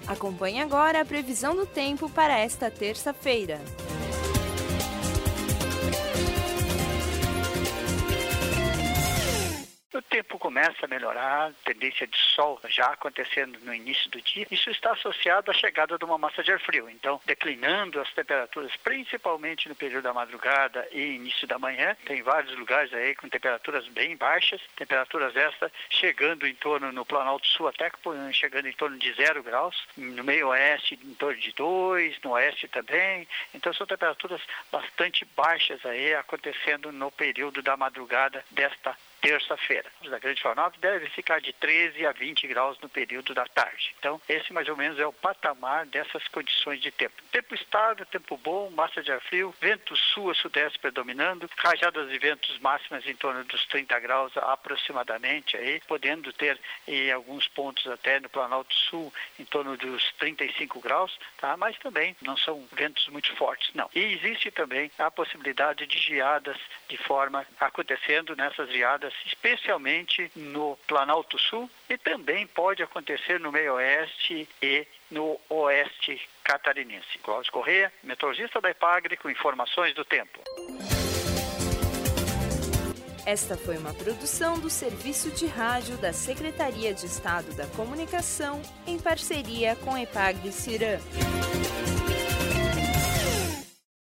Acompanhe agora a previsão do tempo para esta terça-feira. O tempo começa a melhorar, tendência de sol já acontecendo no início do dia. Isso está associado à chegada de uma massa de ar frio. Então, declinando as temperaturas, principalmente no período da madrugada e início da manhã. Tem vários lugares aí com temperaturas bem baixas, temperaturas estas chegando em torno no Planalto Sul, até chegando em torno de 0 graus. No meio oeste, em torno de 2, no oeste também. Então, são temperaturas bastante baixas aí acontecendo no período da madrugada desta terça-feira. Da Grande Florianópolis deve ficar de 13 a 20 graus no período da tarde. Então, esse mais ou menos é o patamar dessas condições de tempo. Tempo estável, tempo bom, massa de ar frio, vento sul a sudeste predominando, rajadas de ventos máximas em torno dos 30 graus aproximadamente, aí, podendo ter em alguns pontos até no Planalto Sul em torno dos 35 graus, tá? Mas também não são ventos muito fortes, não. E existe também a possibilidade de geadas de forma acontecendo nessas geadas, especialmente no Planalto Sul, e também pode acontecer no meio oeste e no oeste catarinense. Cláudio Corrêa, meteorologista da Epagre, com informações do tempo. Esta foi uma produção do Serviço de Rádio da Secretaria de Estado da Comunicação, em parceria com Epagre Ciran.